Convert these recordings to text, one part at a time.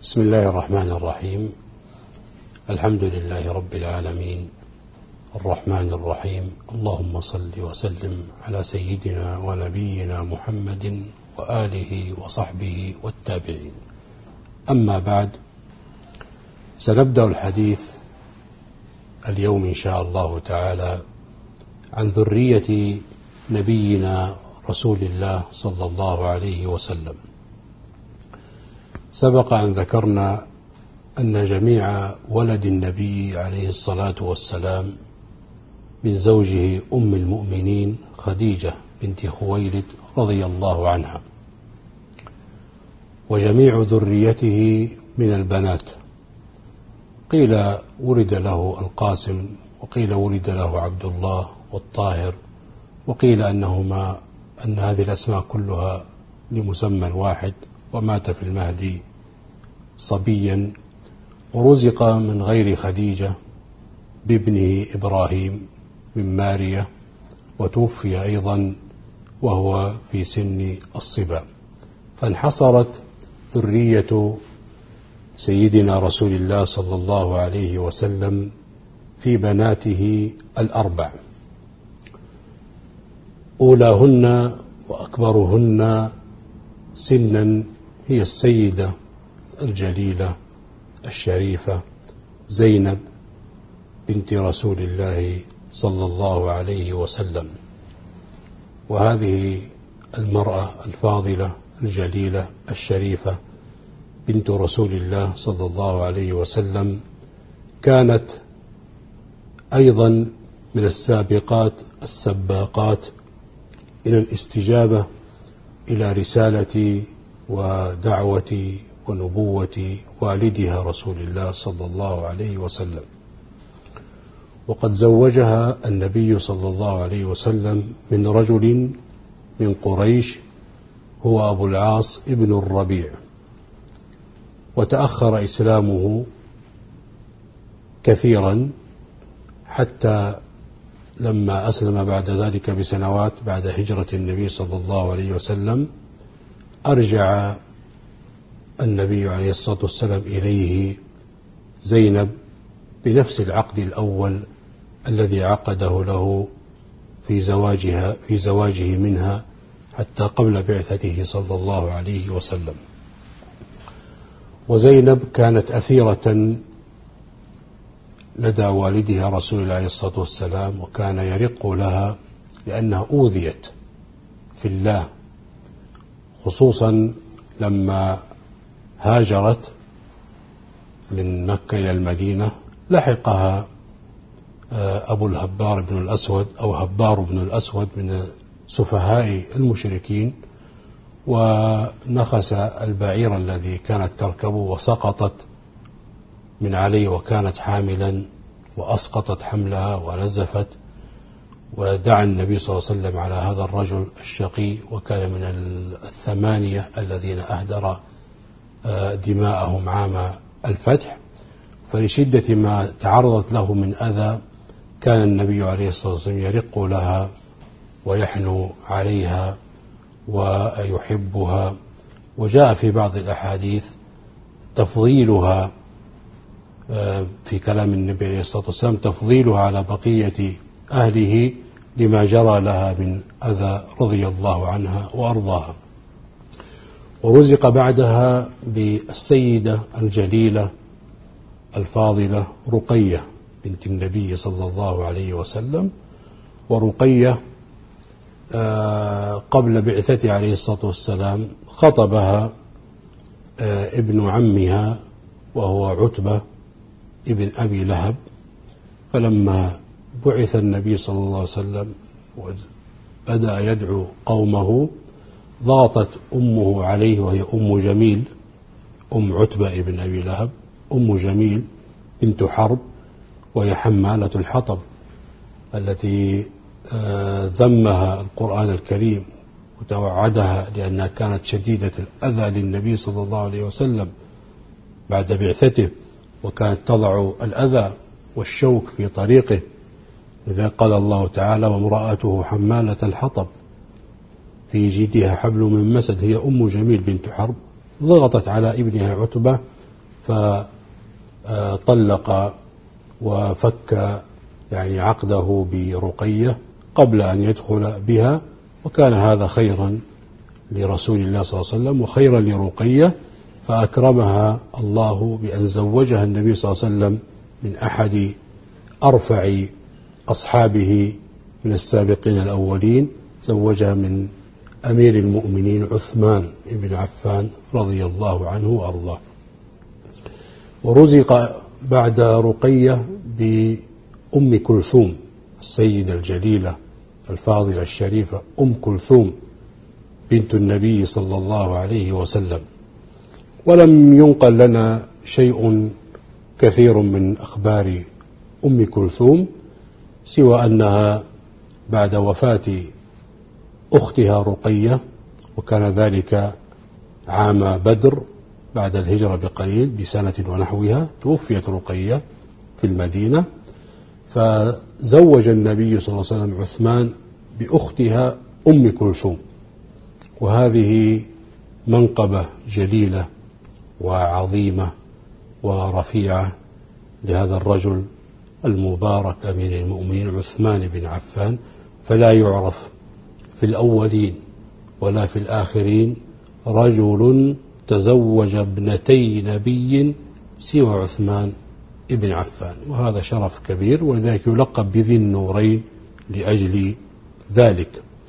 بسم الله الرحمن الرحيم. الحمد لله رب العالمين الرحمن الرحيم. اللهم صل وسلم على سيدنا ونبينا محمد وآله وصحبه والتابعين. أما بعد، سنبدأ الحديث اليوم إن شاء الله تعالى عن ذرية نبينا رسول الله صلى الله عليه وسلم. سبق أن ذكرنا أن جميع ولد النبي عليه الصلاة والسلام من زوجه أم المؤمنين خديجة بنت خويلد رضي الله عنها، وجميع ذريته من البنات. قيل ولد له القاسم، وقيل ولد له عبد الله والطاهر، وقيل أن هذه الأسماء كلها لمسمى واحد، ومات في المهدي صبيا، ورزق من غير خديجة بابنه إبراهيم من مارية، وتوفي أيضا وهو في سن الصبا. فانحصرت ذرية سيدنا رسول الله صلى الله عليه وسلم في بناته الأربع. أولاهن وأكبرهن سنا هي السيدة الجليلة الشريفة زينب بنت رسول الله صلى الله عليه وسلم. وهذه المرأة الفاضلة الجليلة الشريفة بنت رسول الله صلى الله عليه وسلم كانت أيضا من السابقات السباقات إلى الاستجابة إلى رسالة ودعوة ونبوة والدها رسول الله صلى الله عليه وسلم. وقد زوجها النبي صلى الله عليه وسلم من رجل من قريش هو أبو العاص ابن الربيع، وتأخر إسلامه كثيرا حتى لما أسلم بعد ذلك بسنوات بعد هجرة النبي صلى الله عليه وسلم أرجع النبي عليه الصلاة والسلام إليه زينب بنفس العقد الأول الذي عقده له في زواجه منها حتى قبل بعثته صلى الله عليه وسلم. وزينب كانت أثيرة لدى والدها رسول الله عليه الصلاة والسلام، وكان يرق لها لأنها أوذيت في الله، خصوصا لما هاجرت من مكة إلى المدينة. لحقها أبو الهبار بن الأسود أو هبار بن الأسود من سفهاء المشركين، ونخس البعير الذي كانت تركبه وسقطت من عليه، وكانت حاملا وأسقطت حملها ونزفت. ودعا النبي صلى الله عليه وسلم على هذا الرجل الشقي، وكان من 8 الذين أهدر دماءهم عام الفتح. فلشدة ما تعرضت له من أذى كان النبي عليه الصلاة والسلام يرق لها ويحنو عليها ويحبها. وجاء في بعض الأحاديث تفضيلها في كلام النبي عليه الصلاة والسلام، تفضيلها على بقية أهله لما جرى لها من أذى رضي الله عنها وأرضاها. ورزق بعدها بالسيدة الجليلة الفاضلة رقية بنت النبي صلى الله عليه وسلم. ورقية قبل بعثته عليه الصلاة والسلام خطبها ابن عمها وهو عتبة ابن أبي لهب. فلما بعث النبي صلى الله عليه وسلم وبدأ يدعو قومه ضغطت أمه عليه، وهي أم جميل أم عتبة ابن أبي لهب، أم جميل بنت حرب، وهي حمالة الحطب التي ذمها القرآن الكريم وتوعدها لأنها كانت شديدة الأذى للنبي صلى الله عليه وسلم بعد بعثته، وكانت تضع الأذى والشوك في طريقه. لذا قال الله تعالى: وامرأته حمالة الحطب في جيدها حبل من مسد. هي أم جميل بنت حرب ضغطت على ابنها عتبة فطلق وفك يعني عقده برقية قبل أن يدخل بها، وكان هذا خيرا لرسول الله صلى الله عليه وسلم وخيرا لرقية، فأكرمها الله بأن زوجها النبي صلى الله عليه وسلم من أحد أرفع أصحابه من السابقين الأولين، زوجها من أمير المؤمنين عثمان بن عفان رضي الله عنه وأرضاه. ورزق بعد رقية بأم كلثوم السيدة الجليلة الفاضلة الشريفة أم كلثوم بنت النبي صلى الله عليه وسلم. ولم ينقل لنا شيء كثير من أخبار أم كلثوم سوى أنها بعد وفاة أختها رقية، وكان ذلك عام بدر بعد الهجرة بقليل بسنة ونحوها، توفيت رقية في المدينة، فزوج النبي صلى الله عليه وسلم عثمان بأختها أم كلثوم، وهذه منقبة جليلة وعظيمة ورفيعة لهذا الرجل المبارك أمير المؤمنين عثمان بن عفان، فلا يعرف في الأولين ولا في الآخرين رجل تزوج ابنتي نبي سوى عثمان بن عفان، وهذا شرف كبير، ولذلك يلقب بذي النورين لأجل ذلك.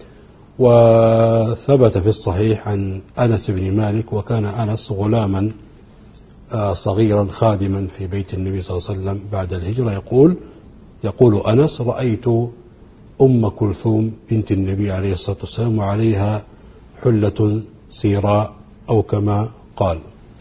وثبت في الصحيح عن أنس بن مالك، وكان أنس غلاما صغيرا خادما في بيت النبي صلى الله عليه وسلم بعد الهجرة، يقول أنس: رأيت أم كلثوم بنت النبي عليه الصلاة والسلام وعليها حلة سيراء أو كما قال.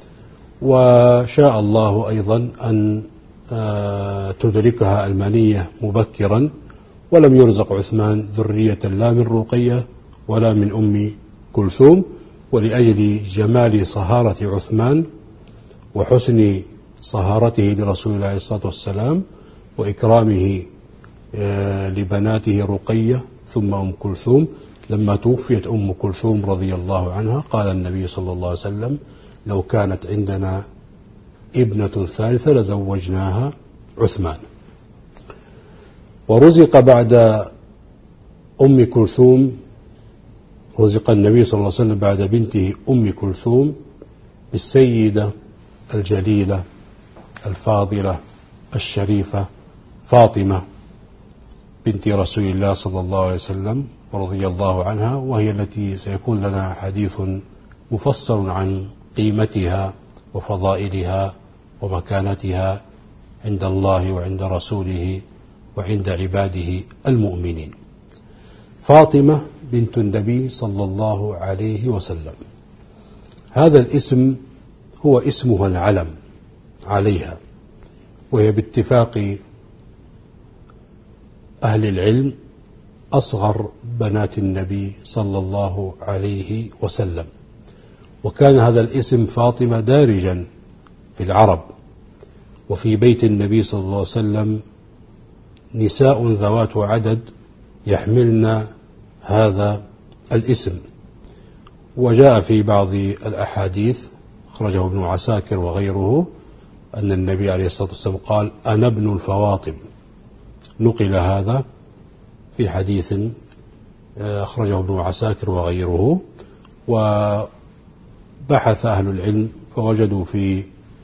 وشاء الله أيضا أن تدركها المنية مبكرا، ولم يرزق عثمان ذرية لا من رقية ولا من أم كلثوم، ولأجل جمال صهارة عثمان وحسن صهارته لرسول الله عليه الصلاة والسلام وإكرامه لبناته رقية ثم أم كلثوم، لما توفيت أم كلثوم رضي الله عنها قال النبي صلى الله عليه وسلم: لو كانت عندنا ابنة ثالثة لزوجناها عثمان. ورزق بعد أم كلثوم، رزق النبي صلى الله عليه وسلم بعد بنته أم كلثوم بالسيدة الجليلة الفاضلة الشريفة فاطمة بنت رسول الله صلى الله عليه وسلم ورضي الله عنها، وهي التي سيكون لنا حديث مفصل عن قيمتها وفضائلها ومكانتها عند الله وعند رسوله وعند عباده المؤمنين. فاطمة بنت النبي صلى الله عليه وسلم، هذا الاسم هو اسمها العلم عليها، وهي باتفاق أهل العلم أصغر بنات النبي صلى الله عليه وسلم. وكان هذا الاسم فاطمة دارجا في العرب، وفي بيت النبي صلى الله عليه وسلم نساء ذوات عدد يحملن هذا الاسم. وجاء في بعض الأحاديث أخرجه ابن عساكر وغيره أن النبي عليه الصلاة والسلام قال: أنا ابن الفواطم. نقل هذا في حديث أخرجه ابن عساكر وغيره. وبحث أهل العلم فوجدوا في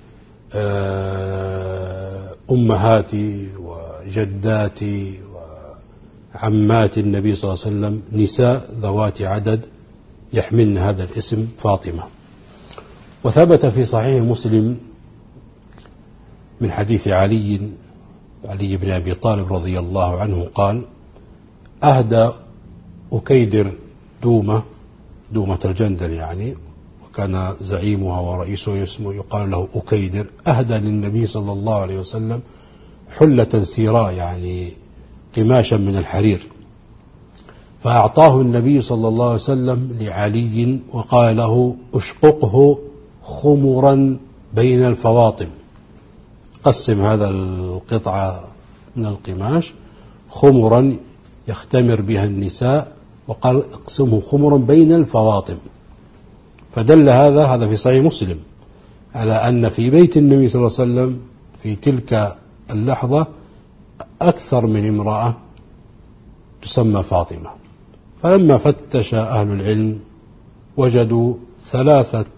أمهاتي وجداتي وعمات النبي صلى الله عليه وسلم نساء ذوات عدد يحملن هذا الاسم فاطمة. وثبت في صحيح مسلم من حديث علي بن أبي طالب رضي الله عنه قال: أهدى أكيدر دومة الجندل يعني، وكان زعيمها ورئيسه اسمه يقال له أكيدر، أهدى للنبي صلى الله عليه وسلم حلة سيراء يعني قماشا من الحرير، فأعطاه النبي صلى الله عليه وسلم لعلي وقال له: اشققه خمرا بين الفواطم، قسم هذا القطعة من القماش خمرا يختمر بها النساء، وقال: اقسمه خمرا بين الفواطم. فدل هذا في صحيح مسلم على أن في بيت النبي صلى الله عليه وسلم في تلك اللحظة أكثر من امرأة تسمى فاطمة. فلما فتش أهل العلم وجدوا ثلاث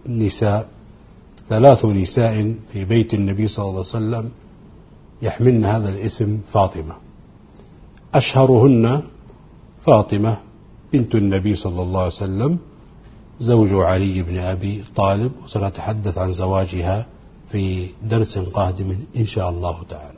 نساء في بيت النبي صلى الله عليه وسلم يحملن هذا الاسم فاطمة، أشهرهن فاطمة بنت النبي صلى الله عليه وسلم زوج علي بن أبي طالب، وسنتحدث عن زواجها في درس قادم إن شاء الله تعالى.